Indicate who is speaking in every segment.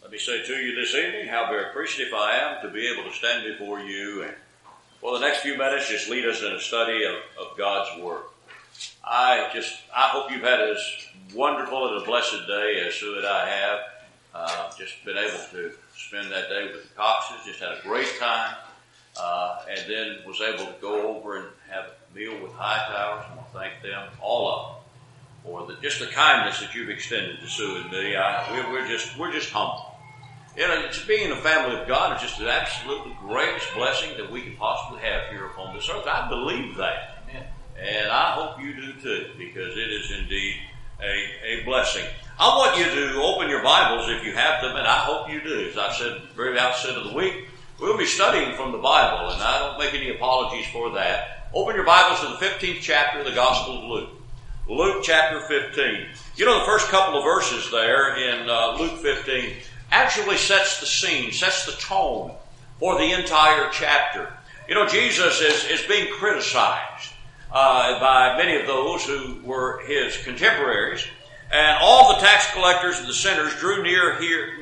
Speaker 1: Let me say to you this evening how very appreciative I am to be able to stand before you and for the next few minutes just lead us in a study of God's Word. I hope you've had as wonderful and a blessed day as Sue and I have. Just been able to spend that day with the Coxes, just had a great time, and then was able to go over and have a meal with Hightowers. I want to thank them, all of them, for just the kindness that you've extended to Sue and me. We're just humble. You know, just being in the family of God is just the absolutely greatest blessing that we can possibly have here upon this earth. I believe that. Amen. And I hope you do too, because it is indeed a blessing. I want you to open your Bibles if you have them, and I hope you do. As I said at the very outset of the week, we'll be studying from the Bible, and I don't make any apologies for that. Open your Bibles to the 15th chapter of the Gospel of Luke. Luke chapter 15. You know, the first couple of verses there in Luke 15 actually sets the scene, sets the tone for the entire chapter. You know, Jesus is being criticized by many of those who were his contemporaries, and all the tax collectors and the sinners drew near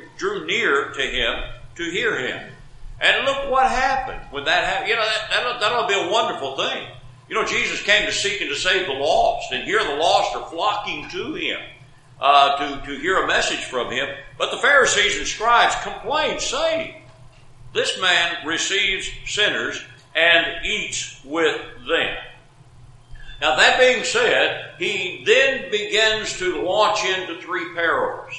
Speaker 1: to him to hear him. And look what happened when that happened. You know, that'll be a wonderful thing. You know, Jesus came to seek and to save the lost, and here the lost are flocking to him to hear a message from him. But the Pharisees and scribes complained, saying, "This man receives sinners and eats with them." Now, that being said, he then begins to launch into three parables.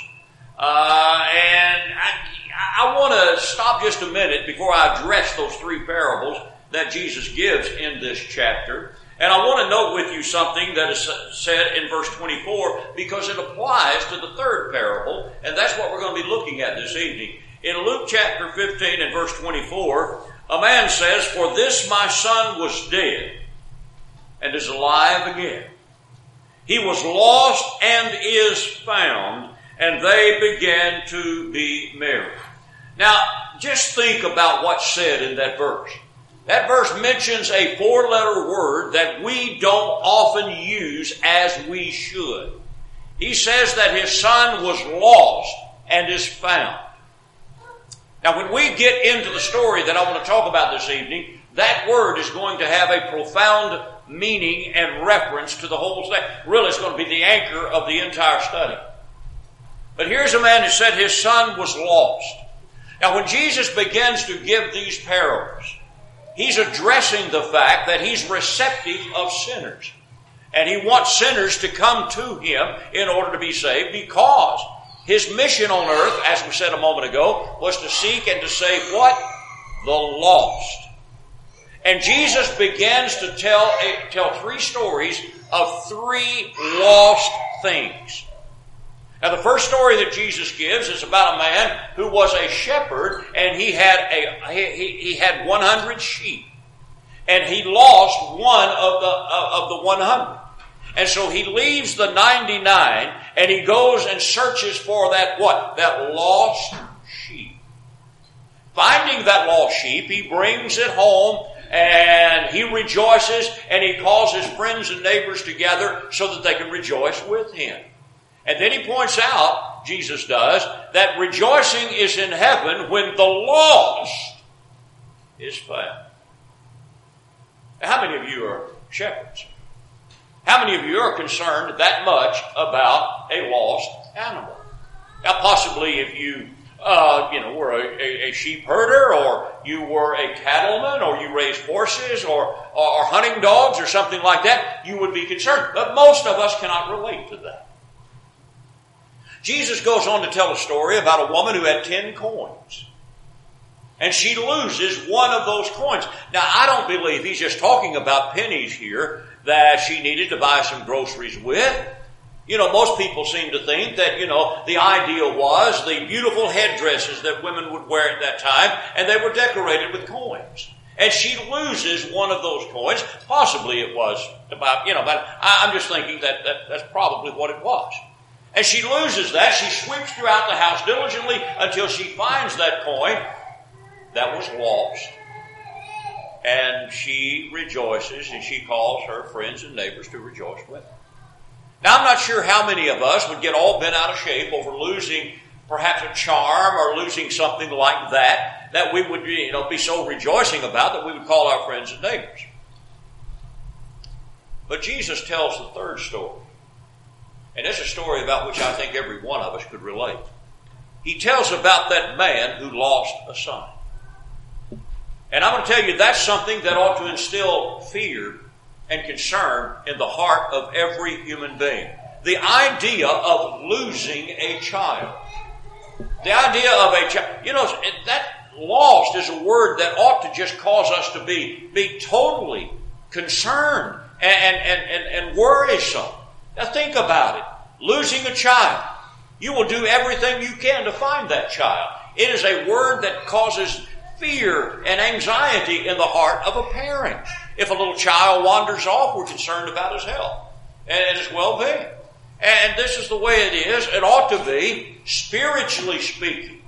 Speaker 1: And I want to stop just a minute before I address those three parables that Jesus gives in this chapter. And I want to note with you something that is said in verse 24, because it applies to the third parable, and that's what we're going to be looking at this evening. In Luke chapter 15 and verse 24, a man says, "For this my son was dead, and is alive again. He was lost and is found, and they began to be merry." Now, just think about what's said in that verse. That verse mentions a four-letter word that we don't often use as we should. He says that his son was lost and is found. Now, when we get into the story that I want to talk about this evening, that word is going to have a profound meaning and reference to the whole thing. Really, it's going to be the anchor of the entire study. But here's a man who said his son was lost. Now, when Jesus begins to give these parables, he's addressing the fact that he's receptive of sinners. And he wants sinners to come to him in order to be saved, because his mission on earth, as we said a moment ago, was to seek and to save what? The lost. And Jesus begins to tell three stories of three lost things. Now, the first story that Jesus gives is about a man who was a shepherd, and he had 100 sheep, and he lost one of the 100. And so he leaves the 99, and he goes and searches for that lost sheep. Finding that lost sheep, he brings it home, and he rejoices, and he calls his friends and neighbors together so that they can rejoice with him. And then he points out, Jesus does, that rejoicing is in heaven when the lost is found. How many of you are shepherds? How many of you are concerned that much about a lost animal? Now, possibly if you were a sheep herder, or you were a cattleman, or you raised horses, or hunting dogs, or something like that, you would be concerned. But most of us cannot relate to that. Jesus goes on to tell a story about a woman who had 10 coins. And she loses one of those coins. Now, I don't believe he's just talking about pennies here that she needed to buy some groceries with. You know, most people seem to think that, the ideal was the beautiful headdresses that women would wear at that time, and they were decorated with coins. And she loses one of those coins. Possibly it was about, but I'm just thinking that that's probably what it was. And she loses that. She sweeps throughout the house diligently until she finds that coin that was lost. And she rejoices, and she calls her friends and neighbors to rejoice with her. Now, I'm not sure how many of us would get all bent out of shape over losing perhaps a charm or losing something like that, that we would be so rejoicing about that we would call our friends and neighbors. But Jesus tells the third story. And it's a story about which I think every one of us could relate. He tells about that man who lost a son. And I'm going to tell you, that's something that ought to instill fear and concern in the heart of every human being. The idea of losing a child. The idea of a child. That lost is a word that ought to just cause us to be totally concerned and worrisome. Now think about it. Losing a child. You will do everything you can to find that child. It is a word that causes fear and anxiety in the heart of a parent. If a little child wanders off, we're concerned about his health and his well-being. And this is the way it is. It ought to be, spiritually speaking.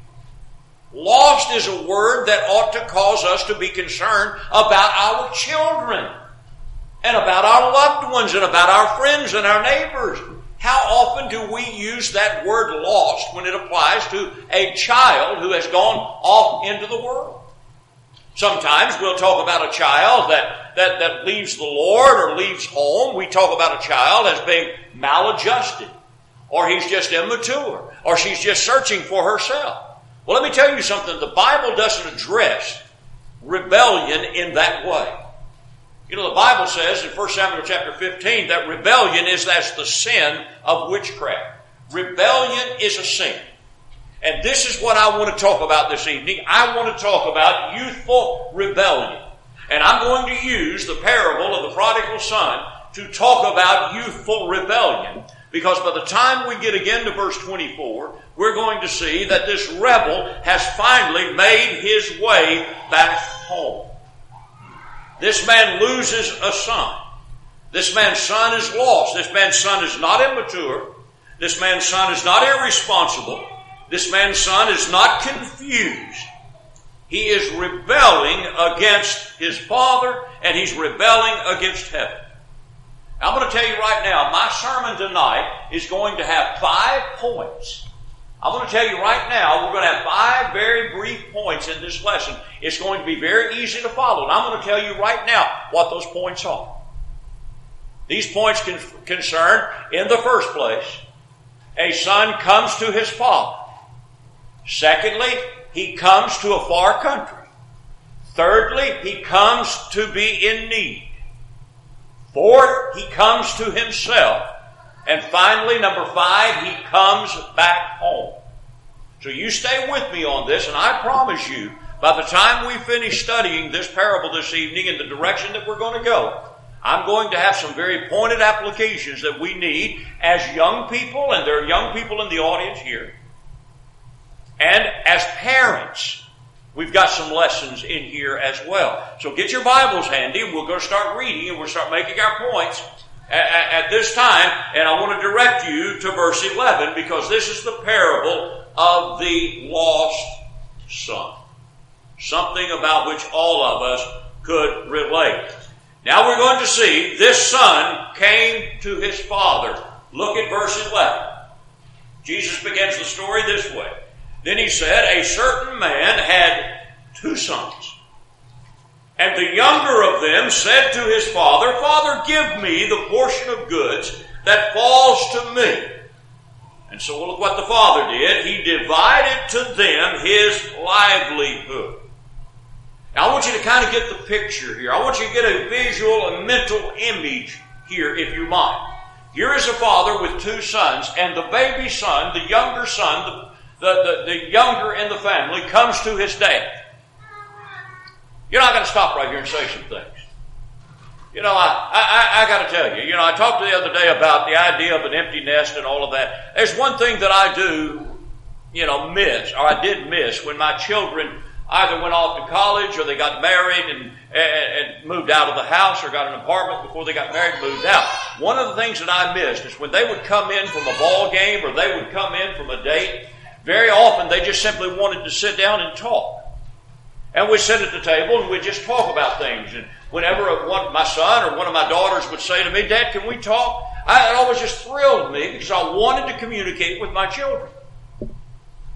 Speaker 1: Lost is a word that ought to cause us to be concerned about our children and about our loved ones and about our friends and our neighbors. How often do we use that word lost when it applies to a child who has gone off into the world? Sometimes we'll talk about a child that leaves the Lord or leaves home. We talk about a child as being maladjusted, or he's just immature, or she's just searching for herself. Well, let me tell you something. The Bible doesn't address rebellion in that way. The Bible says in 1 Samuel chapter 15 that rebellion is as the sin of witchcraft. Rebellion is a sin. And this is what I want to talk about this evening. I want to talk about youthful rebellion. And I'm going to use the parable of the prodigal son to talk about youthful rebellion. Because by the time we get again to verse 24, we're going to see that this rebel has finally made his way back home. This man loses a son. This man's son is lost. This man's son is not immature. This man's son is not irresponsible. This man's son is not confused. He is rebelling against his father, and he's rebelling against heaven. I'm going to tell you right now, my sermon tonight is going to have 5 points. I'm going to tell you right now, we're going to have 5 very brief points in this lesson. It's going to be very easy to follow. And I'm going to tell you right now what those points are. These points concern, in the first place, a son comes to his father. Secondly, he comes to a far country. Thirdly, he comes to be in need. Fourth, he comes to himself. And finally, number 5, he comes back home. So you stay with me on this, and I promise you, by the time we finish studying this parable this evening in the direction that we're going to go, I'm going to have some very pointed applications that we need as young people, and there are young people in the audience here, and as parents. We've got some lessons in here as well. So get your Bibles handy, and we're going to start reading, and we'll start making our points at this time. And I want to direct you to verse 11, because this is the parable of the lost son. Something about which all of us could relate. Now we're going to see this son came to his father. Look at verse 11. Jesus begins the story this way. Then he said, a certain man had 2 sons. And the younger of them said to his father, Father, give me the portion of goods that falls to me. And so look what the father did. He divided to them his livelihood. Now I want you to kind of get the picture here. I want you to get a visual, a mental image here, if you mind. Here is a father with 2 sons, and the baby son, the younger son, the younger in the family, comes to his dad. You're not going to stop right here and say some things. I got to tell you, I talked the other day about the idea of an empty nest and all of that. There's one thing that I do, miss, or I did miss, when my children either went off to college or they got married and moved out of the house, or got an apartment before they got married and moved out. One of the things that I missed is when they would come in from a ball game or they would come in from a date, very often they just simply wanted to sit down and talk. And we'd sit at the table and we'd just talk about things. And whenever my son or one of my daughters would say to me, Dad, can we talk? It always just thrilled me, because I wanted to communicate with my children.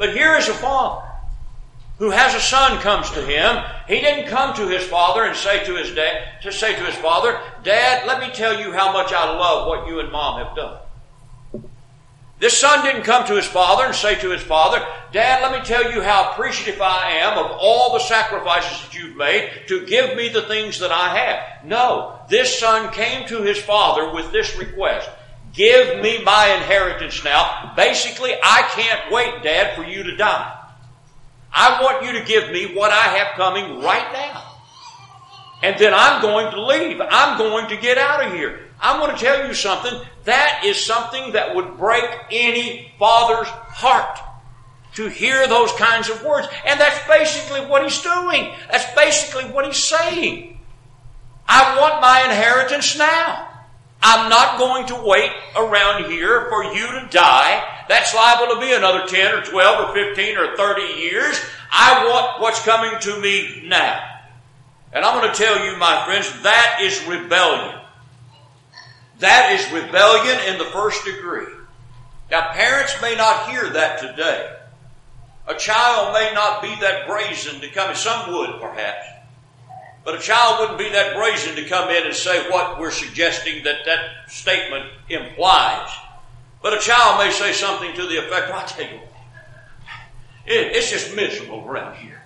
Speaker 1: But here is a father who has a son comes to him. He didn't come to his father and say to his father, Dad, let me tell you how much I love what you and Mom have done. This son didn't come to his father and say to his father, Dad, let me tell you how appreciative I am of all the sacrifices that you've made to give me the things that I have. No, this son came to his father with this request. Give me my inheritance now. Basically, I can't wait, Dad, for you to die. I want you to give me what I have coming right now. And then I'm going to leave. I'm going to get out of here. I'm going to tell you something. That is something that would break any father's heart to hear those kinds of words. And that's basically what he's doing. That's basically what he's saying. I want my inheritance now. I'm not going to wait around here for you to die. That's liable to be another 10 or 12 or 15 or 30 years. I want what's coming to me now. And I'm going to tell you, my friends, that is rebellion. That is rebellion in the first degree. Now, parents may not hear that today. A child may not be that brazen to come in. Some would, perhaps. But a child wouldn't be that brazen to come in and say what we're suggesting that statement implies. But a child may say something to the effect, well, I tell you what, it's just miserable around here.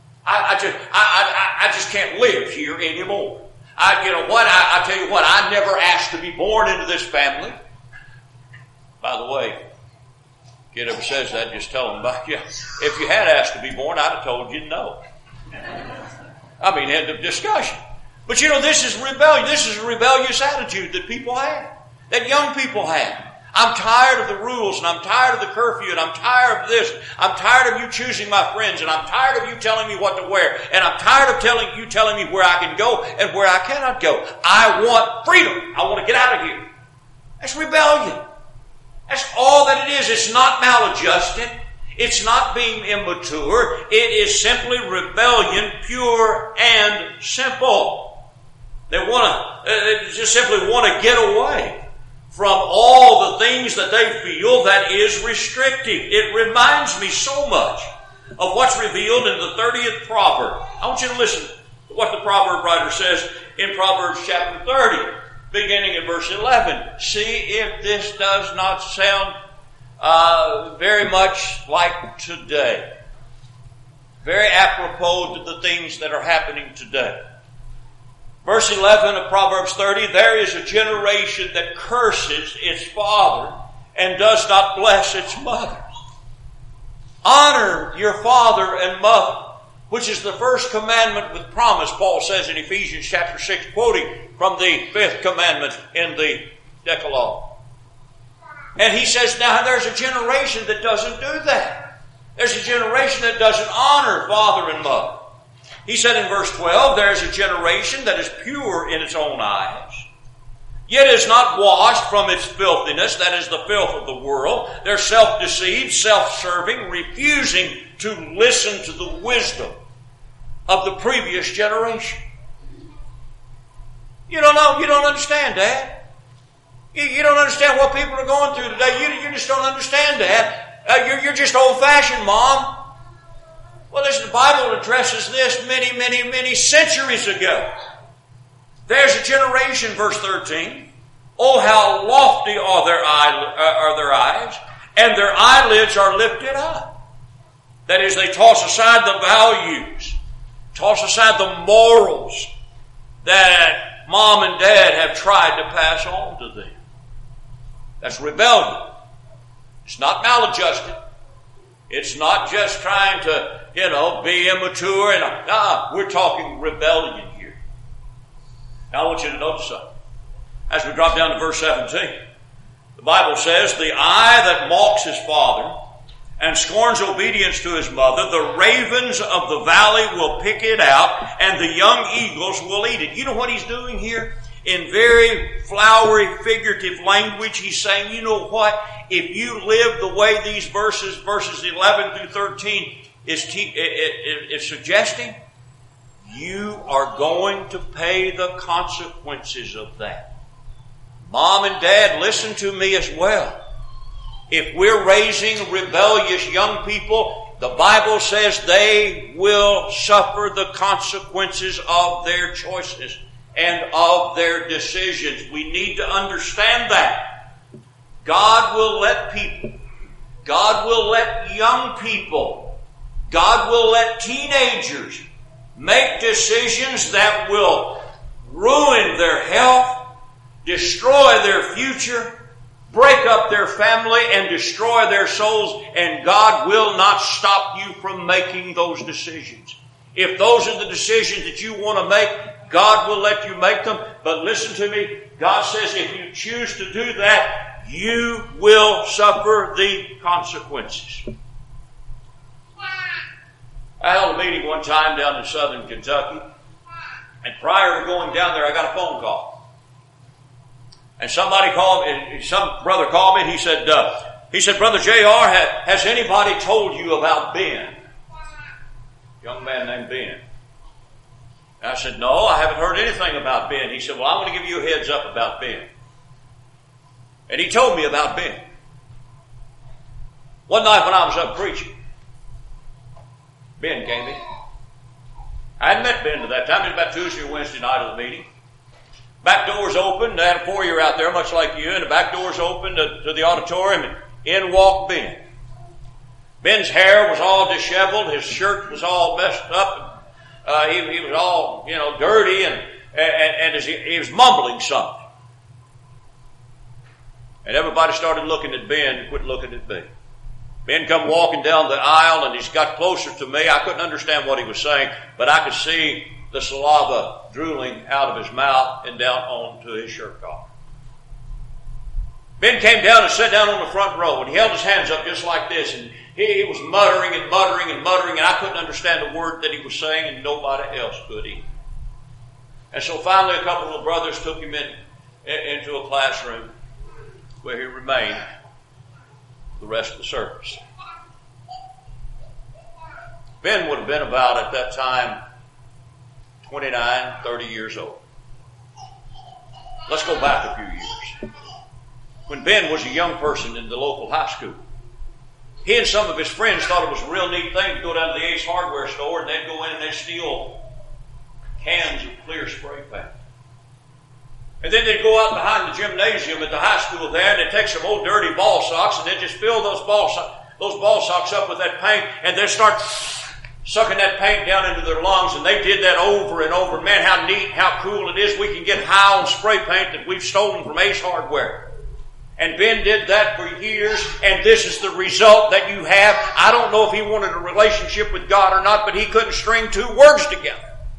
Speaker 1: I just can't live here anymore. I tell you what, I never asked to be born into this family. By the way, kid ever says that, just tell them about you. If you had asked to be born, I'd have told you no. I mean, end of discussion. But this is rebellion. This is a rebellious attitude that people have, that young people have. I'm tired of the rules, and I'm tired of the curfew, and I'm tired of this. I'm tired of you choosing my friends, and I'm tired of you telling me what to wear, and I'm tired of you telling me where I can go and where I cannot go. I want freedom. I want to get out of here. That's rebellion. That's all that it is. It's not maladjusted. It's not being immature. It is simply rebellion, pure and simple. They just simply want to get away from all the things that they feel that is restricting. It reminds me so much of what's revealed in the 30th proverb. I want you to listen to what the proverb writer says in Proverbs chapter 30, beginning at verse 11. See if this does not sound very much like today. Very apropos to the things that are happening today. Verse 11 of Proverbs 30, there is a generation that curses its father and does not bless its mother. Honor your father and mother, which is the first commandment with promise, Paul says in Ephesians chapter 6, quoting from the 5th commandment in the Decalogue. And he says, now there's a generation that doesn't do that. There's a generation that doesn't honor father and mother. He said in verse 12, there is a generation that is pure in its own eyes, yet is not washed from its filthiness, that is the filth of the world. They're self-deceived, self-serving, refusing to listen to the wisdom of the previous generation. You don't know, you don't understand, Dad. You don't understand what people are going through today. You just don't understand, Dad. You're just old-fashioned, Mom. Well, listen, the Bible addresses this many, many, many centuries ago. There's a generation, verse 13. Oh, how lofty are their eyes, and their eyelids are lifted up. That is, they toss aside the values, toss aside the morals that Mom and Dad have tried to pass on to them. That's rebellion. It's not maladjusted. It's not just trying to, be immature. We're talking rebellion here. Now I want you to notice something. As we drop down to verse 17, the Bible says, the eye that mocks his father and scorns obedience to his mother, the ravens of the valley will pick it out, and the young eagles will eat it. You know what he's doing here? In very flowery, figurative language, he's saying, you know what? If you live the way these verses 11 through 13 is suggesting, you are going to pay the consequences of that. Mom and Dad, listen to me as well. If we're raising rebellious young people, the Bible says they will suffer the consequences of their choices and of their decisions. We need to understand that. God will let people, God will let young people, God will let teenagers make decisions that will ruin their health, destroy their future, break up their family, and destroy their souls, and God will not stop you from making those decisions. If those are the decisions that you want to make, God will let you make them. But listen to me, God says if you choose to do that, you will suffer the consequences. I held a meeting one time down in southern Kentucky, and prior to going down there, I got a phone call. And somebody called me, some brother called me, and he said, Brother J.R., has anybody told you about Ben? Young man named Ben. And I said, no, I haven't heard anything about Ben. He said, well, I want to give you a heads up about Ben. And he told me about Ben. One night when I was up preaching, Ben came in. I hadn't met Ben at that time. It was about Tuesday or Wednesday night of the meeting. Back doors open. They had a foyer out there, much like you, and the back doors opened to the auditorium, and in walked Ben. Ben's hair was all disheveled. His shirt was all messed up. He was all, dirty, and he was mumbling something. And everybody started looking at Ben and quit looking at me. Ben come walking down the aisle, and he's got closer to me. I couldn't understand what he was saying, but I could see the saliva drooling out of his mouth and down onto his shirt collar. Ben came down and sat down on the front row, and he held his hands up just like this, and he was muttering and muttering and muttering, and I couldn't understand a word that he was saying, and nobody else could either. And so finally a couple of brothers took him into a classroom where he remained the rest of the service. Ben would have been about, at that time, 29, 30 years old. Let's go back a few years. When Ben was a young person in the local high school, he and some of his friends thought it was a real neat thing to go down to the Ace Hardware store, and they'd go in and they'd steal cans of clear spray paint. And then they'd go out behind the gymnasium at the high school there, and they'd take some old dirty ball socks, and they'd just fill those ball socks up with that paint, and they'd start sucking that paint down into their lungs, and they did that over and over. Man, how neat, how cool it is. We can get high on spray paint that we've stolen from Ace Hardware. And Ben did that for years, and this is the result that you have. I don't know if he wanted a relationship with God or not, but he couldn't string two words together.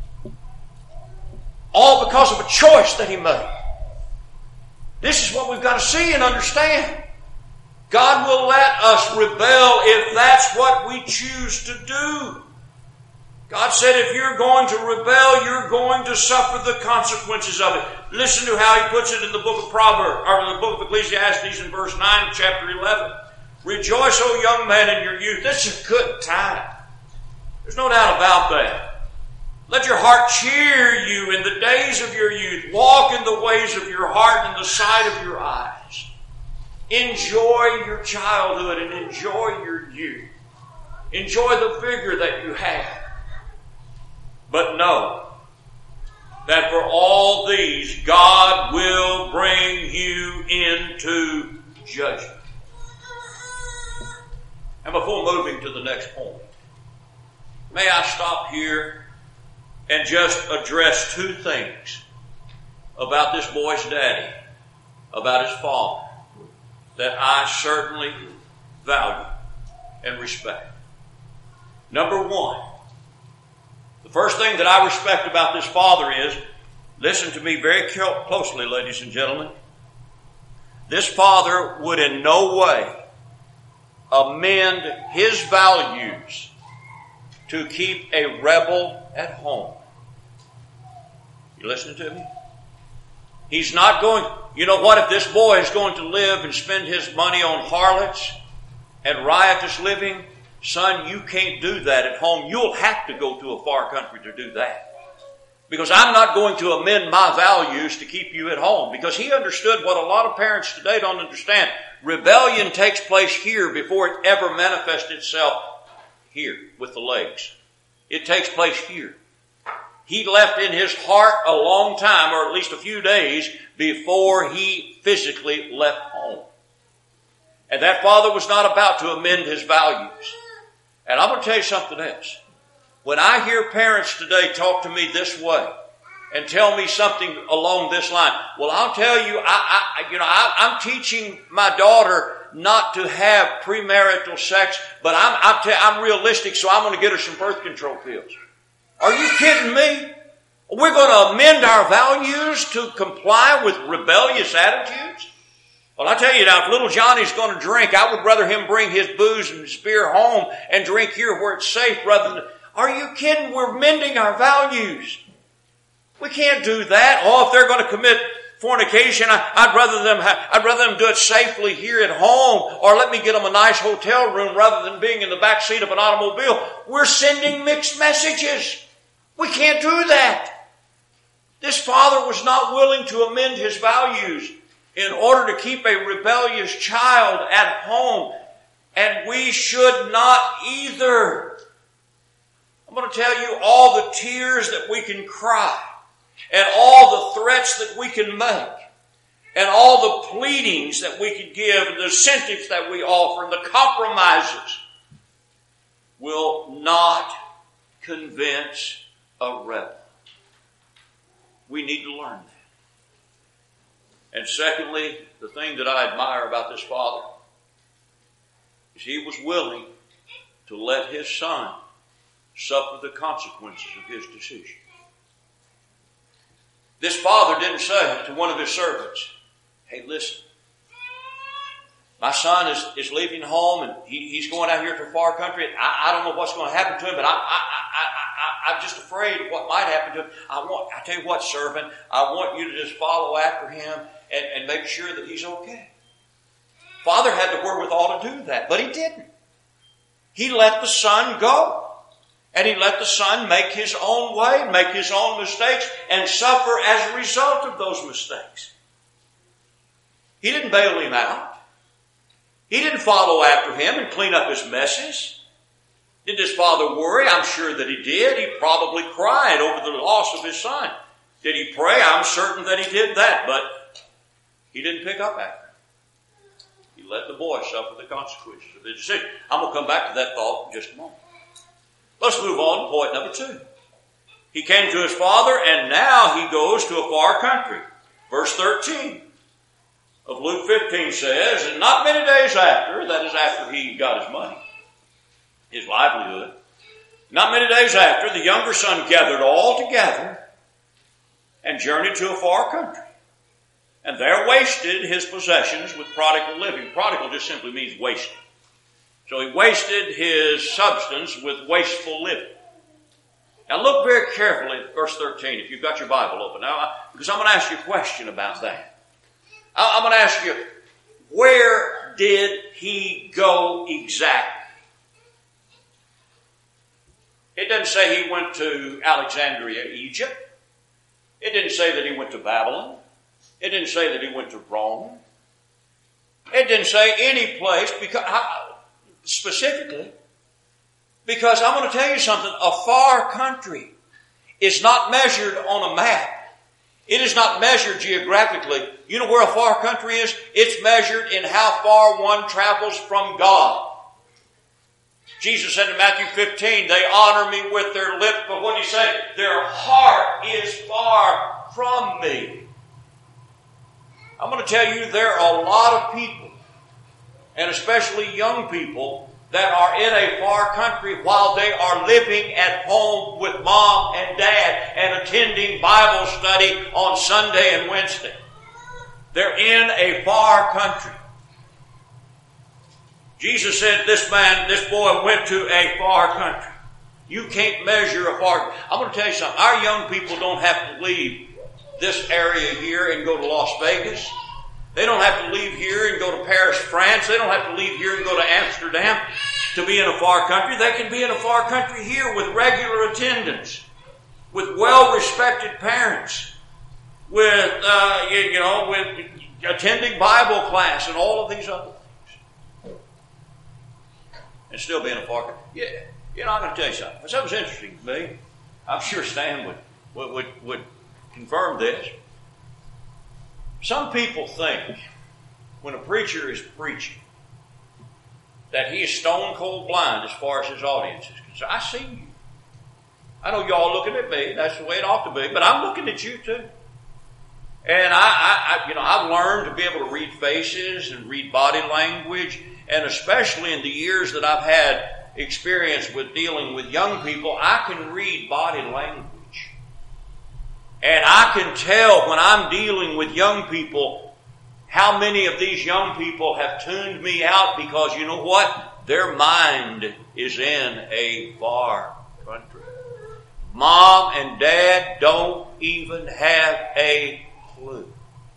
Speaker 1: All because of a choice that he made. This is what we've got to see and understand. God will let us rebel if that's what we choose to do. God said if you're going to rebel, you're going to suffer the consequences of it. Listen to how he puts it in the book of Proverbs, or the book of Ecclesiastes in verse 9 of chapter 11. Rejoice, O young man, in your youth. This is a good time. There's no doubt about that. Let your heart cheer you in the days of your youth. Walk in the ways of your heart and the sight of your eyes. Enjoy your childhood and enjoy your youth. Enjoy the vigor that you have. But know that for all these, God will bring you into judgment. And before moving to the next point, may I stop here and just address two things about this boy's daddy, about his father, that I certainly value and respect. Number one, the first thing that I respect about this father is, listen to me very closely, ladies and gentlemen, this father would in no way amend his values to keep a rebel at home. You listening to me? He's not going, you know what, if this boy is going to live and spend his money on harlots and riotous living, son, you can't do that at home. You'll have to go to a far country to do that. Because I'm not going to amend my values to keep you at home. Because he understood what a lot of parents today don't understand. Rebellion takes place here before it ever manifests itself here with the legs. It takes place here. He left in his heart a long time, or at least a few days, before he physically left home. And that father was not about to amend his values. And I'm going to tell you something else. When I hear parents today talk to me this way and tell me something along this line, well, I'll tell you, I'm teaching my daughter not to have premarital sex, but I'm realistic, so I'm going to get her some birth control pills. Are you kidding me? We're going to amend our values to comply with rebellious attitudes? Well, I tell you now, if little Johnny's going to drink, I would rather him bring his booze and his beer home and drink here where it's safe rather than... Are you kidding? We're mending our values. We can't do that. Oh, if they're going to commit fornication, I'd rather them do it safely here at home, or let me get them a nice hotel room rather than being in the back seat of an automobile. We're sending mixed messages. We can't do that. This father was not willing to amend his values in order to keep a rebellious child at home, and we should not either. I'm going to tell you all the tears that we can cry, and all the threats that we can make, and all the pleadings that we can give, and the incentives that we offer, and the compromises will not convince a rebel. We need to learn that. And secondly, the thing that I admire about this father is he was willing to let his son suffer the consequences of his decision. This father didn't say to one of his servants, hey, listen, my son is leaving home and he's going out here to a far country. I don't know what's going to happen to him, but I'm just afraid of what might happen to him. I tell you what, servant, I want you to just follow after him and make sure that he's okay. Father had the wherewithal to do that, but he didn't. He let the son go. And he let the son make his own way, make his own mistakes, and suffer as a result of those mistakes. He didn't bail him out. He didn't follow after him and clean up his messes. Did his father worry? I'm sure that he did. He probably cried over the loss of his son. Did he pray? I'm certain that he did that, but he didn't pick up after him. He let the boy suffer the consequences of his decision. I'm going to come back to that thought in just a moment. Let's move on to point number 2. He came to his father, and now he goes to a far country. Verse 13 of Luke 15 says, and not many days after, that is after he got his money, his livelihood, not many days after, the younger son gathered all together and journeyed to a far country. And there wasted his possessions with prodigal living. Prodigal just simply means wasted. So he wasted his substance with wasteful living. Now look very carefully at verse 13 if you've got your Bible open. Now, because I'm going to ask you a question about that. I'm going to ask you, where did he go exactly? It doesn't say he went to Alexandria, Egypt. It didn't say that he went to Babylon. It didn't say that he went to Rome. It didn't say any place specifically, because I'm going to tell you something. A far country is not measured on a map. It is not measured geographically. You know where a far country is? It's measured in how far one travels from God. Jesus said in Matthew 15, they honor me with their lips, but what did he say? Their heart is far from me. I'm going to tell you, there are a lot of people, and especially young people, that are in a far country while they are living at home with mom and dad and attending Bible study on Sunday and Wednesday. They're in a far country. Jesus said this boy went to a far country. You can't measure a far... I'm going to tell you something. Our young people don't have to leave this area here and go to Las Vegas. They don't have to leave here and go to Paris, France. They don't have to leave here and go to Amsterdam to be in a far country. They can be in a far country here with regular attendance, with well-respected parents, with attending Bible class and all of these other things. and still be in a far country. Yeah, you know, I'm going to tell you something. Something's interesting to me. I'm sure Stan would confirm this. Some people think when a preacher is preaching that he is stone cold blind as far as his audience is concerned. I see you. I know y'all looking at me. That's the way it ought to be. But I'm looking at you too. And I've learned to be able to read faces and read body language. And especially in the years that I've had experience with dealing with young people, I can read body language. And I can tell when I'm dealing with young people how many of these young people have tuned me out because you know what? Their mind is in a far country. Mom and Dad don't even have a clue.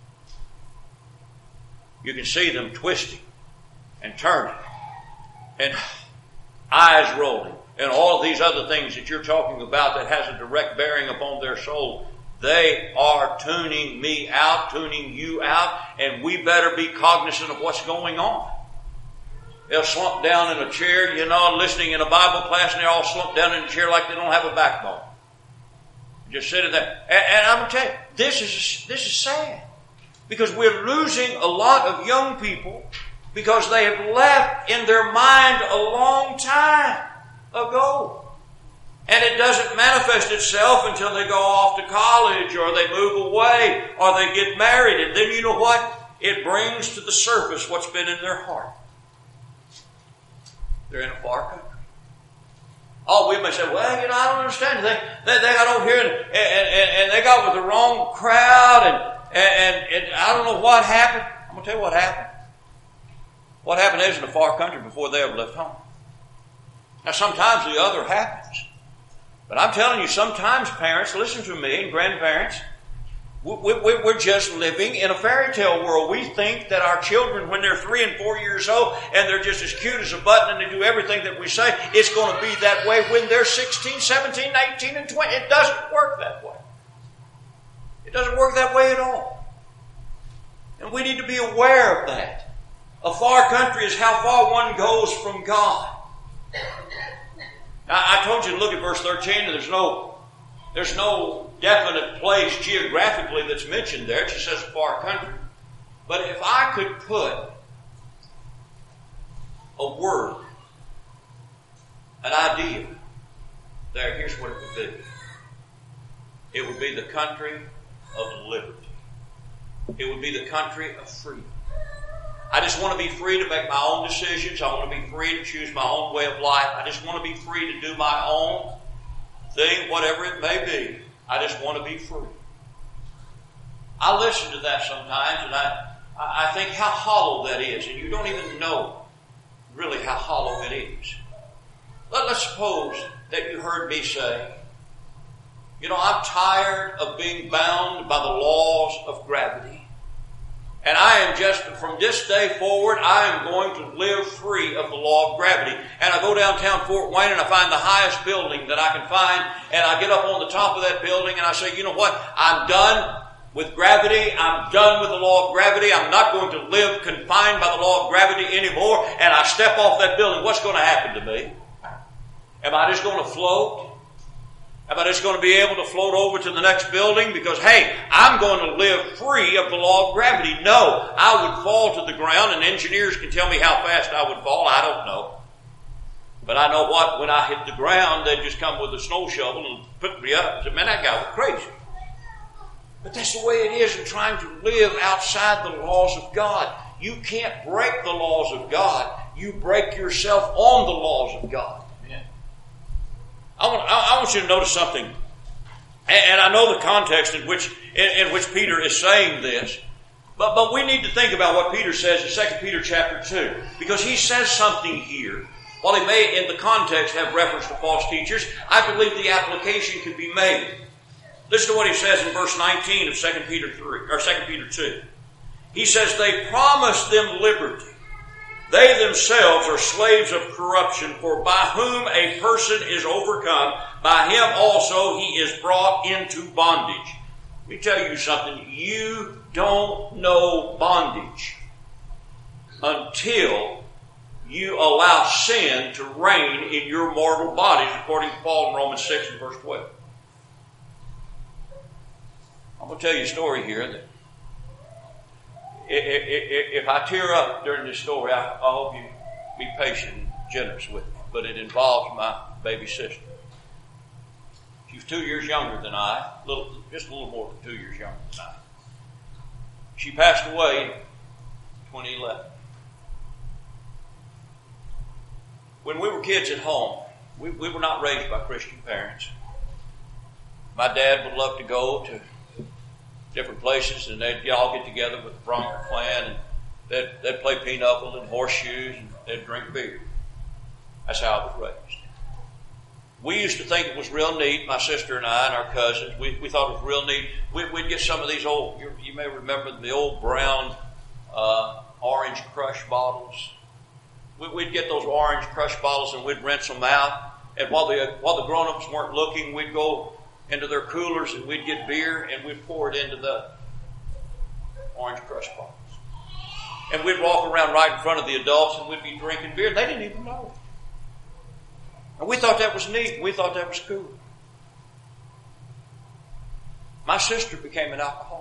Speaker 1: You can see them twisting and turning and eyes rolling and all of these other things that you're talking about that has a direct bearing upon their soul. They are tuning me out, tuning you out, and we better be cognizant of what's going on. They'll slump down in a chair, listening in a Bible class, and they're all slumped down in a chair like they don't have a backbone. Just sitting there. And I'm going to tell you, this is sad. Because we're losing a lot of young people because they have left in their mind a long time ago. And it doesn't manifest itself until they go off to college or they move away or they get married. And then you know what? It brings to the surface what's been in their heart. They're in a far country. Oh, we may say, well, I don't understand. They got over here and they got with the wrong crowd and I don't know what happened. I'm going to tell you what happened. What happened is in a far country before they ever left home. Now, sometimes the other happens. But I'm telling you, sometimes parents, listen to me, and grandparents, we're just living in a fairy tale world. We think that our children, when they're 3 and 4 years old, and they're just as cute as a button and they do everything that we say, it's going to be that way when they're 16, 17, 18, and 20. It doesn't work that way. It doesn't work that way at all. And we need to be aware of that. A far country is how far one goes from God. Now, I told you to look at verse 13, and there's no definite place geographically that's mentioned there. It just says far country. But if I could put a word, an idea there, here's what it would be. It would be the country of liberty. It would be the country of freedom. I just want to be free to make my own decisions. I want to be free to choose my own way of life. I just want to be free to do my own thing, whatever it may be. I just want to be free. I listen to that sometimes and I think how hollow that is. And you don't even know really how hollow it is. Let's suppose that you heard me say, I'm tired of being bound by the laws of gravity. And I am just, from this day forward, I am going to live free of the law of gravity. And I go downtown Fort Wayne and I find the highest building that I can find. And I get up on the top of that building and I say, you know what? I'm done with gravity. I'm done with the law of gravity. I'm not going to live confined by the law of gravity anymore. And I step off that building. What's going to happen to me? Am I just going to float? Am I just going to be able to float over to the next building because, hey, I'm going to live free of the law of gravity? No, I would fall to the ground, and engineers can tell me how fast I would fall. I don't know. But I know what, when I hit the ground, they'd just come with a snow shovel and pick me up and say, man, that guy was crazy. But that's the way it is in trying to live outside the laws of God. You can't break the laws of God. You break yourself on the laws of God. I want you to notice something, and I know the context in which Peter is saying this, but we need to think about what Peter says in 2 Peter chapter 2, because he says something here. While he may, in the context, have reference to false teachers, I believe the application can be made. Listen to what he says in verse 19 of 2 Peter 2. He says, "They promised them liberty. They themselves are slaves of corruption, for by whom a person is overcome, by him also he is brought into bondage." Let me tell you something. You don't know bondage until you allow sin to reign in your mortal bodies, according to Paul in Romans 6 and verse 12. I'm going to tell you a story here that if I tear up during this story, I hope you be patient and generous with me. But it involves my baby sister. She was 2 years younger than I, just a little more than 2 years younger than I. She passed away in 2011. When we were kids at home, we were not raised by Christian parents. My dad would love to go to different places, and they'd all get together with the Bronco clan, and they'd play pinochle and horseshoes, and they'd drink beer. That's how I was raised. We used to think it was real neat, my sister and I and our cousins. We thought it was real neat. We'd get some of these old, you may remember the old brown orange crush bottles. We'd get those orange crush bottles and we'd rinse them out. And while the grown-ups weren't looking, we'd go into their coolers and we'd get beer and we'd pour it into the orange crush bottles. And we'd walk around right in front of the adults and we'd be drinking beer. They didn't even know it. And we thought that was neat. We thought that was cool. My sister became an alcoholic.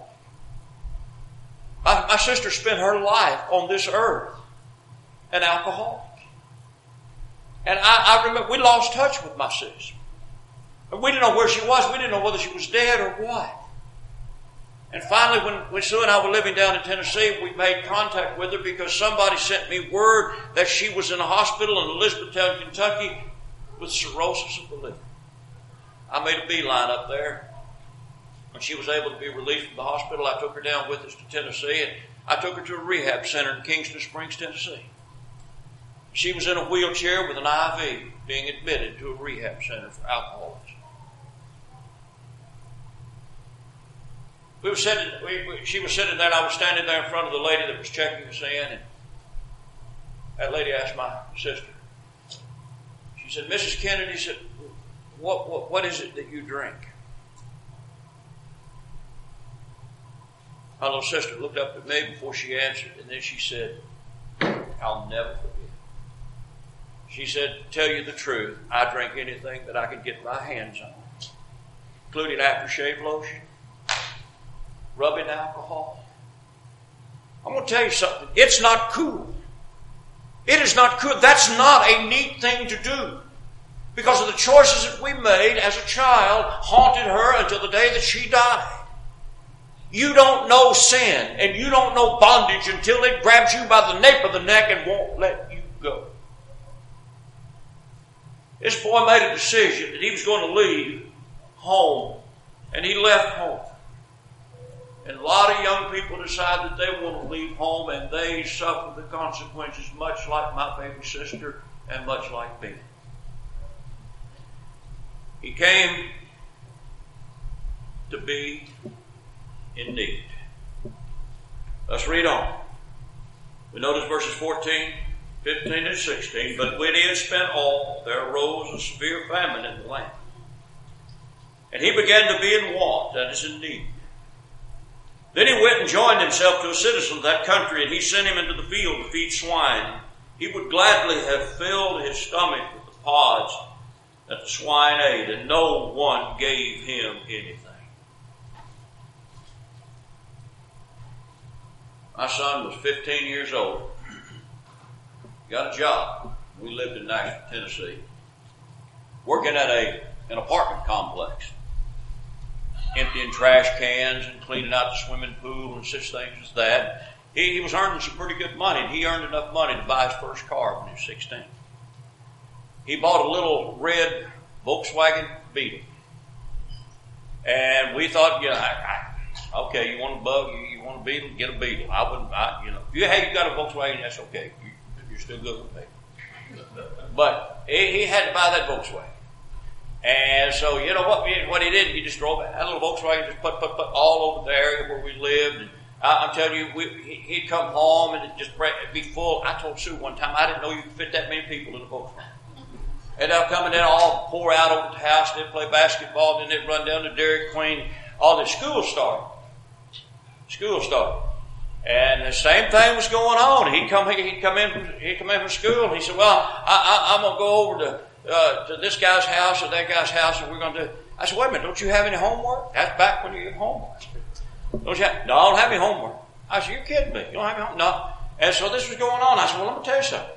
Speaker 1: My sister spent her life on this earth an alcoholic. And I remember we lost touch with my sister. And we didn't know where she was. We didn't know whether she was dead or what. And finally, when Sue and I were living down in Tennessee, we made contact with her because somebody sent me word that she was in a hospital in Elizabethtown, Kentucky with cirrhosis of the liver. I made a beeline up there. When she was able to be released from the hospital, I took her down with us to Tennessee, and I took her to a rehab center in Kingston Springs, Tennessee. She was in a wheelchair with an IV being admitted to a rehab center for alcoholism. She was sitting there, and I was standing there in front of the lady that was checking us in, and that lady asked my sister. She said, "Mrs. Kennedy," said, what is it that you drink?" My little sister looked up at me before she answered, and then she said, "I'll never forget." She said, "To tell you the truth, I drink anything that I can get my hands on, including aftershave lotion, rubbing alcohol." I'm going to tell you something. It's not cool. It is not cool. That's not a neat thing to do. Because of the choices that we made as a child haunted her until the day that she died. You don't know sin and you don't know bondage until it grabs you by the nape of the neck and won't let you go. This boy made a decision that he was going to leave home, and he left home. And a lot of young people decide that they want to leave home, and they suffer the consequences, much like my baby sister and much like me. He came to be in need. Let's read on. We notice verses 14, 15, and 16. "But when he had spent all, there arose a severe famine in the land. And he began to be in want, that is in need. Then he went and joined himself to a citizen of that country, and he sent him into the field to feed swine. He would gladly have filled his stomach with the pods that the swine ate, and no one gave him anything." My son was 15 years old. He got a job. We lived in Nashville, Tennessee, working at an apartment complex, emptying trash cans and cleaning out the swimming pool and such things as that. He was earning some pretty good money, and he earned enough money to buy his first car when he was 16. He bought a little red Volkswagen Beetle. And we thought, okay, you want a bug, you want a Beetle, get a Beetle. If you got a Volkswagen, that's okay. You're still good with me. But he had to buy that Volkswagen. And so, you know what he did? He just drove that little Volkswagen, just put all over the area where we lived. And I'm telling you, he'd come home and it'd be full. I told Sue one time, I didn't know you could fit that many people in a Volkswagen. And they'll come in there, all pour out over the house. They'd play basketball, then they'd run down to Dairy Queen. All the school started. And the same thing was going on. He'd come in from school. He said, "Well, I'm going to go over to this guy's house or that guy's house, and we're going to do." I said, "Wait a minute, don't you have any homework?" That's back when you get homework. "Don't you have?" "No, I don't have any homework." I said, "You're kidding me. You don't have any homework?" "No." And so this was going on. I said, "Well, let me tell you something.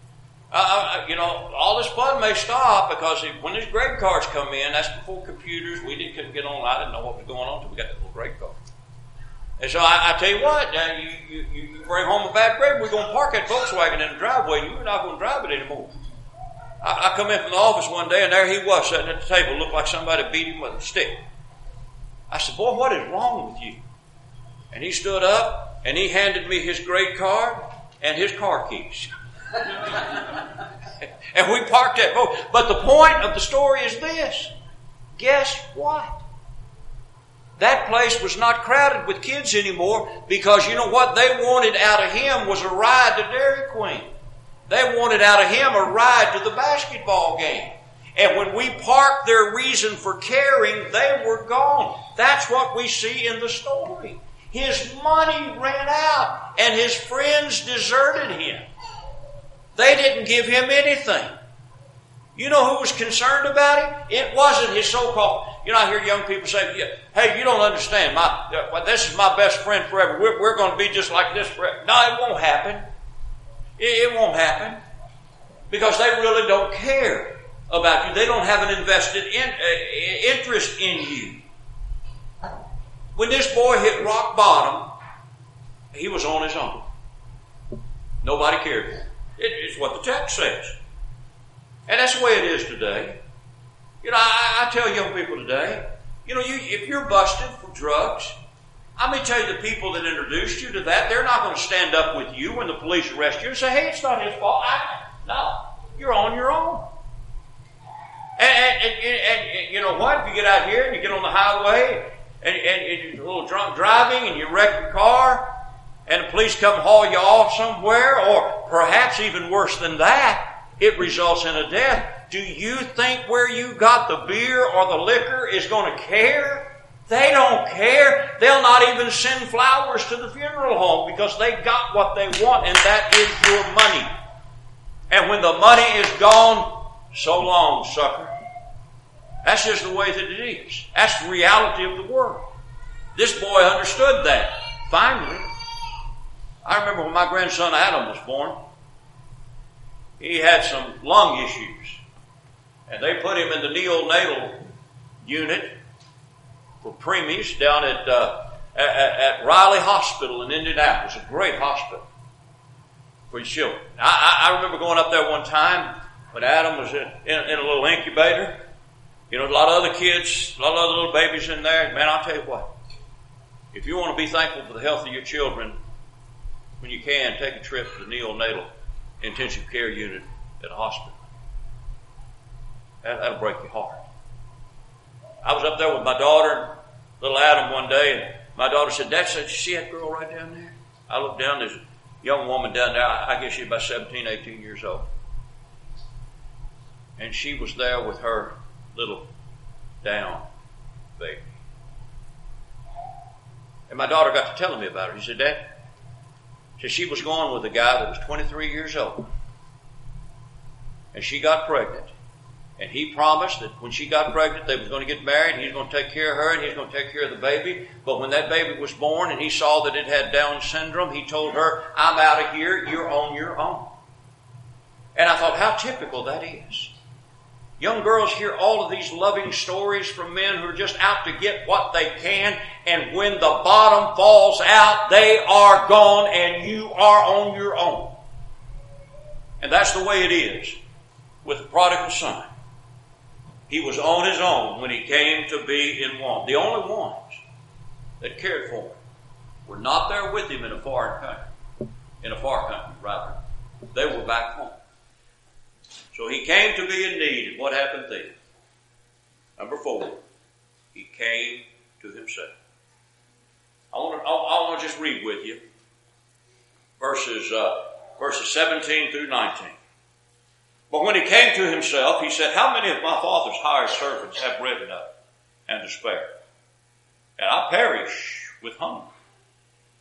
Speaker 1: All this fun may stop because when these grade cards come in, that's before computers. Couldn't get online. I didn't know what was going on until we got that little grade card. And so I tell you what, you bring home a bad grade, we're going to park that Volkswagen in the driveway, and you're not going to drive it anymore." I come in from the office one day, and there he was sitting at the table, looked like somebody beat him with a stick. I said, "Boy, what is wrong with you?" And he stood up, and he handed me his grade card and his car keys. And we parked that boat. But the point of the story is this. Guess what? That place was not crowded with kids anymore because you know what they wanted out of him was a ride to Dairy Queen. They wanted out of him a ride to the basketball game. And when we parked their reason for caring, they were gone. That's what we see in the story. His money ran out and his friends deserted him. They didn't give him anything. You know who was concerned about him? It wasn't his so-called... I hear young people say, "Hey, you don't understand. This is my best friend forever. We're going to be just like this forever." No, it won't happen. It won't happen. Because they really don't care about you. They don't have an invested interest in you. When this boy hit rock bottom, he was on his own. Nobody cared for him. It's what the text says. And that's the way it is today. I tell young people today, if you're busted for drugs, I'm going to tell you the people that introduced you to that, they're not going to stand up with you when the police arrest you and say, "Hey, it's not his fault." No, you're on your own. And you know what? If you get out here and you get on the highway and you're a little drunk driving and you wreck your car and the police come and haul you off somewhere, or perhaps even worse than that, it results in a death. Do you think where you got the beer or the liquor is going to care? They don't care. They'll not even send flowers to the funeral home because they got what they want, and that is your money. And when the money is gone, so long, sucker. That's just the way that it is. That's the reality of the world. This boy understood that. Finally. I remember when my grandson Adam was born, he had some lung issues. And they put him in the neonatal unit for preemies down at Riley Hospital in Indianapolis. A great hospital for children. I remember going up there one time when Adam was in a little incubator. A lot of other kids, a lot of other little babies in there. Man, I'll tell you what. If you want to be thankful for the health of your children, when you can, take a trip to the neonatal intensive care unit at a hospital. That'll break your heart. I was up there with my daughter and little Adam one day, and my daughter said, "Dad, you see that girl right down there?" I looked down, there's a young woman down there, I guess she's about 17, 18 years old. And she was there with her little down baby. And my daughter got to telling me about her. She said, "Dad," she was going with a guy that was 23 years old. And she got pregnant. And he promised that when she got pregnant, they was going to get married. He's going to take care of her and he's going to take care of the baby. But when that baby was born and he saw that it had Down syndrome, he told her, "I'm out of here. You're on your own." And I thought, how typical that is. Young girls hear all of these loving stories from men who are just out to get what they can. And when the bottom falls out, they are gone and you are on your own. And that's the way it is with the prodigal son. He was on his own when he came to be in want. The only ones that cared for him were not there with him in a far country, rather. They were back home. So he came to be in need. And what happened then? Number 4, he came to himself. I want to just read with you verses 17 through 19. But when he came to himself, he said, "How many of my father's hired servants have bread enough and to spare? And I perish with hunger.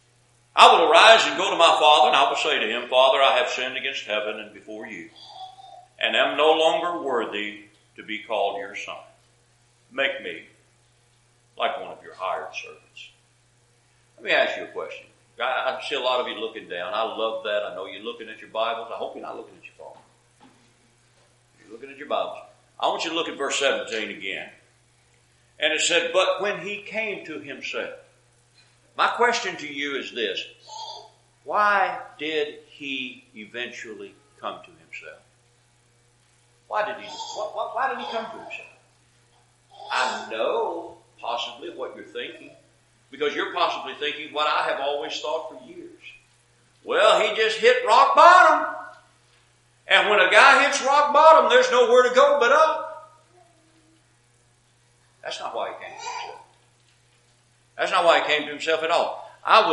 Speaker 1: I will arise and go to my father, and I will say to him, Father, I have sinned against heaven and before you, and am no longer worthy to be called your son. Make me like one of your hired servants. Let me ask you a question. I see a lot of you looking down. I love that. I know you're looking at your Bibles. I hope you're not looking at your phone. You're looking at your Bibles. I want you to look at verse 17 again. And it said, but when he came to himself. My question to you is this. Why did he eventually come to himself? Why did he come to himself? I know possibly what you're thinking. Because you're possibly thinking what I have always thought for years. Well, he just hit rock bottom. And when a guy hits rock bottom, there's nowhere to go but up. That's not why he came to himself. That's not why he came to himself at all. I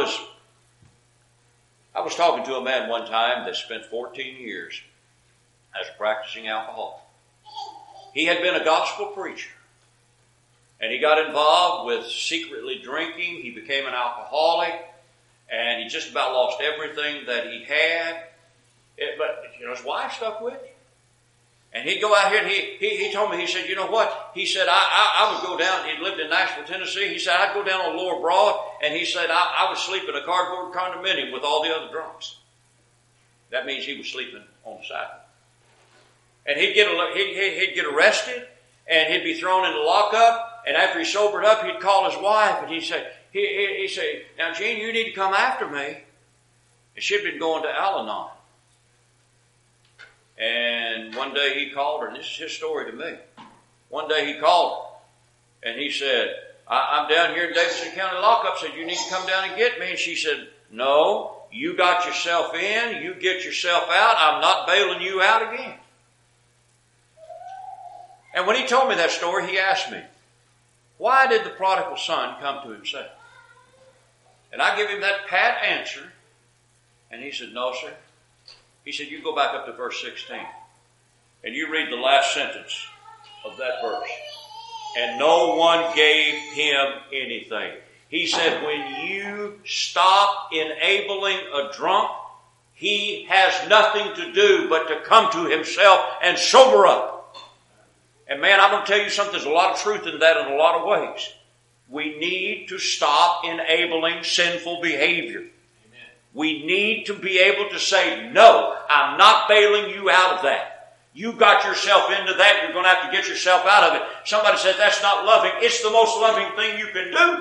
Speaker 1: was talking to a man one time that spent 14 years as a practicing alcoholic. He had been a gospel preacher. And he got involved with secretly drinking. He became an alcoholic. And he just about lost everything that he had. But his wife stuck with him. And he'd go out here and he told me, he said, you know what? He said, I would go down, he lived in Nashville, Tennessee. He said, I'd go down on Lower Broad. And he said, I would sleep in a cardboard condominium with all the other drunks. That means he was sleeping on the sidewalk. And he'd get arrested. And he'd be thrown into lockup. And after he sobered up, he'd call his wife, and he'd say, now, Jean, you need to come after me. And she'd been going to Al-Anon. And one day he called her, and this is his story to me. One day he called her, and he said, I'm down here in Davidson County lockup. Said, you need to come down and get me. And she said, no, you got yourself in, you get yourself out. I'm not bailing you out again. And when he told me that story, he asked me, why did the prodigal son come to himself? And I give him that pat answer. And he said, no, sir. He said, you go back up to verse 16. And you read the last sentence of that verse. And no one gave him anything. He said, when you stop enabling a drunk, he has nothing to do but to come to himself and sober up. And man, I'm going to tell you something, there's a lot of truth in that in a lot of ways. We need to stop enabling sinful behavior. Amen. We need to be able to say, no, I'm not bailing you out of that. You got yourself into that, you're going to have to get yourself out of it. Somebody said, that's not loving. It's the most loving thing you can do.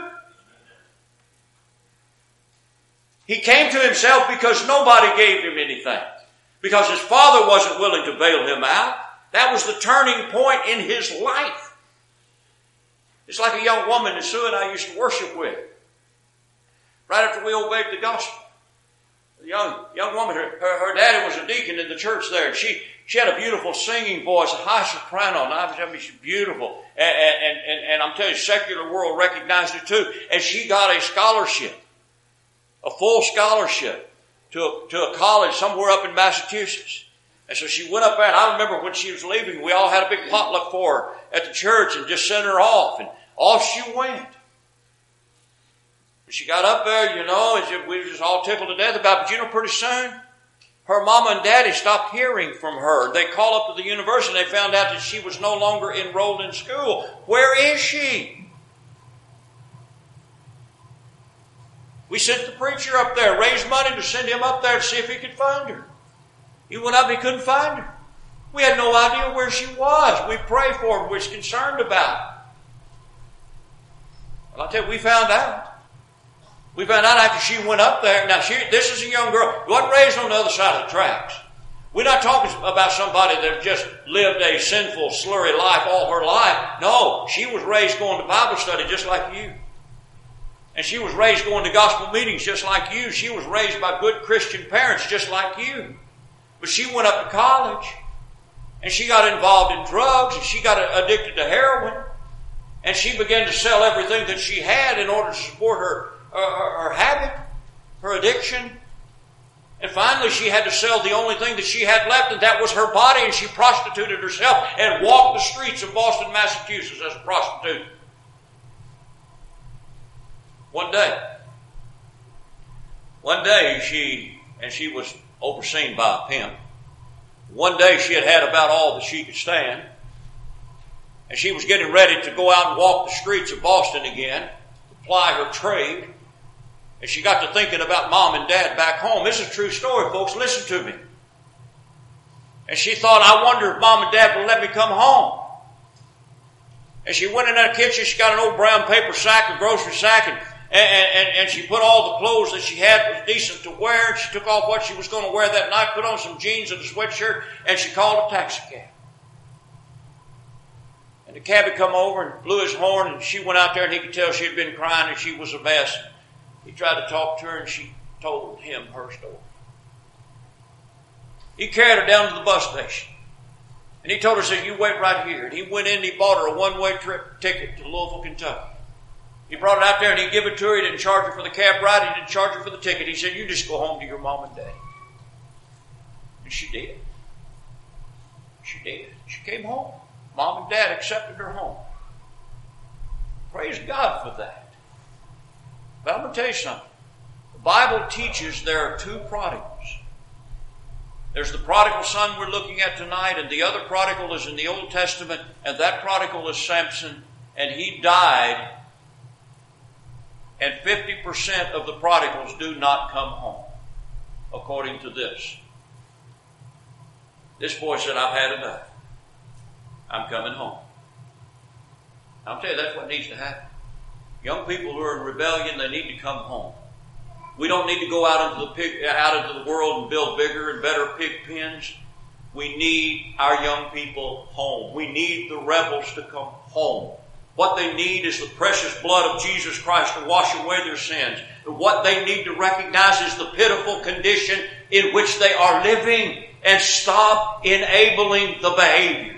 Speaker 1: He came to himself because nobody gave him anything. Because his father wasn't willing to bail him out. That was the turning point in his life. It's like a young woman that Sue and I used to worship with. Right after we obeyed the gospel. A young woman, her daddy was a deacon in the church there. And she had a beautiful singing voice, a high soprano. And I mean, she's beautiful. And I'm telling you, secular world recognized it too. And she got a scholarship, a full scholarship to a college somewhere up in Massachusetts. And so she went up there, and I remember when she was leaving, we all had a big potluck for her at the church and just sent her off, and off she went. She got up there, and we were just all tickled to death about it. But pretty soon, her mama and daddy stopped hearing from her. They called up to the university, and they found out that she was no longer enrolled in school. Where is she? We sent the preacher up there, raised money to send him up there to see if he could find her. He went up and he couldn't find her. We had no idea where she was. We prayed for her. We were concerned about her. Well, I'll tell you, we found out. We found out after she went up there. Now, this is a young girl. Wasn't raised on the other side of the tracks. We're not talking about somebody that just lived a sinful, slurry life all her life. No, she was raised going to Bible study just like you. And she was raised going to gospel meetings just like you. She was raised by good Christian parents just like you. But she went up to college, and she got involved in drugs, and she got addicted to heroin, and she began to sell everything that she had in order to support her habit, her addiction. And finally, she had to sell the only thing that she had left, and that was her body, and she prostituted herself and walked the streets of Boston, Massachusetts as a prostitute. One day she was overseen by a pimp. One day she had about all that she could stand. And she was getting ready to go out and walk the streets of Boston again, to ply her trade. And she got to thinking about Mom and Dad back home. This is a true story, folks. Listen to me. And she thought, I wonder if Mom and Dad will let me come home. And she went in that kitchen. She got an old brown paper sack, a grocery sack, and she put all the clothes that she had was decent to wear. And she took off what she was going to wear that night, put on some jeans and a sweatshirt, and she called a taxi cab. And the cabbie come over and blew his horn, and she went out there, and he could tell she had been crying and she was a mess. He tried to talk to her, and she told him her story. He carried her down to the bus station. And he told her, said, you wait right here. And he went in and he bought her a one-way trip ticket to Louisville, Kentucky. He brought it out there and he gave it to her. He didn't charge her for the cab ride. He didn't charge her for the ticket. He said, you just go home to your mom and dad. And she did. She did. She came home. Mom and Dad accepted her home. Praise God for that. But I'm going to tell you something. The Bible teaches there are two prodigals. There's the prodigal son we're looking at tonight, and the other prodigal is in the Old Testament, and that prodigal is Samson, and he died, and 50% of the prodigals do not come home, according to this. This boy said, I've had enough. I'm coming home. I'll tell you, that's what needs to happen. Young people who are in rebellion, they need to come home. We don't need to go out into the world and build bigger and better pig pens. We need our young people home. We need the rebels to come home. What they need is the precious blood of Jesus Christ to wash away their sins. And what they need to recognize is the pitiful condition in which they are living and stop enabling the behavior.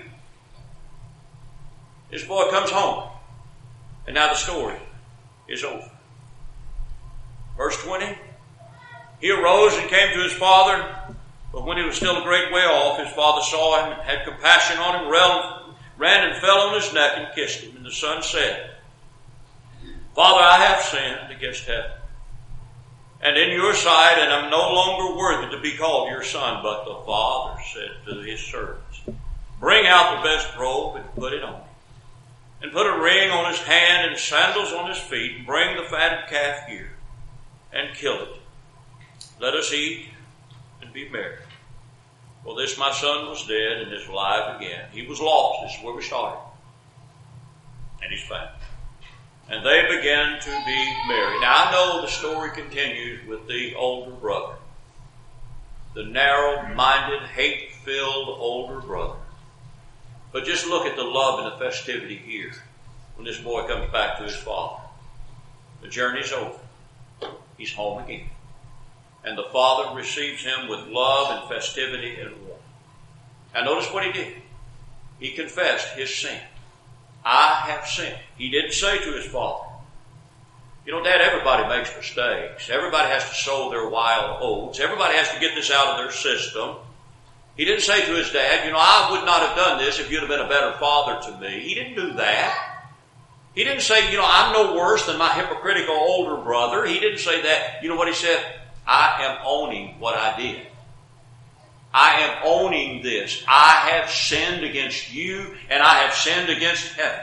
Speaker 1: This boy comes home, and now the story is over. Verse 20, he arose and came to his father, but when he was still a great way off, his father saw him, had compassion on him, ran and fell on his neck and kissed him. And the son said, Father, I have sinned against heaven and in your sight, and am no longer worthy to be called your son. But the father said to his servants, bring out the best robe and put it on him, and put a ring on his hand and sandals on his feet, and bring the fatted calf here, and kill it. Let us eat and be merry. For this my son was dead and is alive again. He was lost. This is where we started. And he's found. And they began to be merry. Now I know the story continues with the older brother. The narrow-minded, hate-filled older brother. But just look at the love and the festivity here when this boy comes back to his father. The journey's over. He's home again. And the father receives him with love and festivity and warmth. Now notice what he did. He confessed his sin. I have sinned. He didn't say to his father, you know, Dad, everybody makes mistakes. Everybody has to sow their wild oats. Everybody has to get this out of their system. He didn't say to his dad, you know, I would not have done this if you'd have been a better father to me. He didn't do that. He didn't say, you know, I'm no worse than my hypocritical older brother. He didn't say that. You know what he said? I am owning what I did. I am owning this. I have sinned against you, and I have sinned against heaven.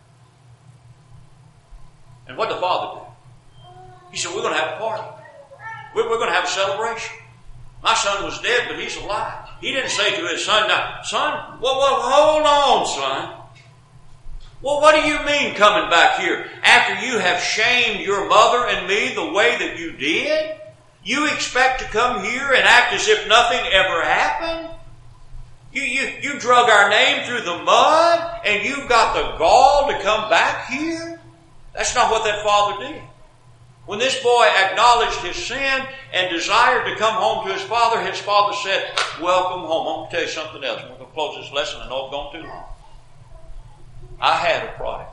Speaker 1: And what did the father do? He said, we're going to have a party. We're going to have a celebration. My son was dead, but he's alive. He didn't say to his son, now, son, well, hold on, son. Well, what do you mean coming back here? After you have shamed your mother and me the way that you did, you expect to come here and act as if nothing ever happened? You drug our name through the mud and you've got the gall to come back here? That's not what that father did. When this boy acknowledged his sin and desired to come home to his father said, welcome home. I'm going to tell you something else. We're going to close this lesson. I know I've gone too long. I had a prodigal.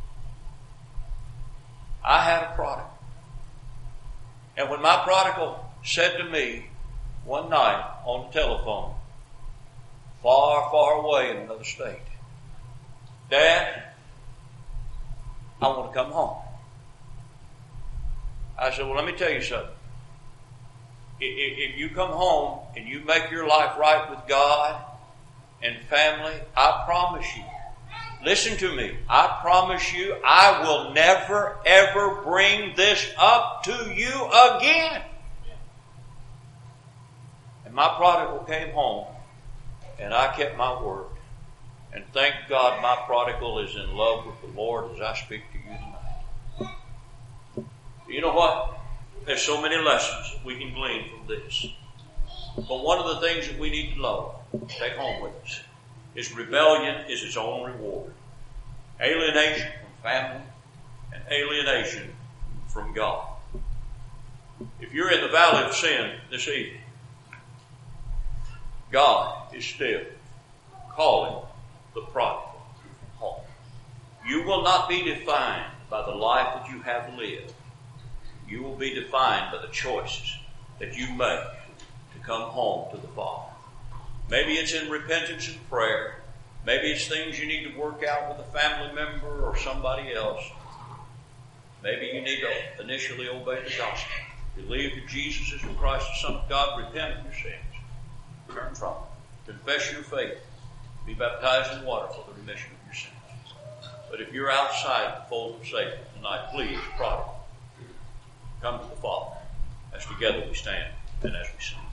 Speaker 1: I had a prodigal. And when my prodigal said to me one night on the telephone, far, far away in another state, Dad, I want to come home. I said, well, let me tell you something. if you come home and you make your life right with God and family, I promise you, listen to me, I promise you, I will never ever bring this up to you again. And my prodigal came home, and I kept my word. And thank God my prodigal is in love with the Lord as I speak to you tonight. You know what? There's so many lessons that we can glean from this. But one of the things that we need to know, take home with us, is rebellion is its own reward. Alienation from family and alienation from God. If you're in the valley of sin this evening, God is still calling the prodigal home. You will not be defined by the life that you have lived. You will be defined by the choices that you make to come home to the Father. Maybe it's in repentance and prayer. Maybe it's things you need to work out with a family member or somebody else. Maybe you need to initially obey the gospel. Believe that Jesus is the Christ, the Son of God. Repent of your sins. Turn from them. Confess your faith. Be baptized in water for the remission of your sins. But if you're outside the fold of Satan tonight, please, prodigal, come to the Father as together we stand and as we sing.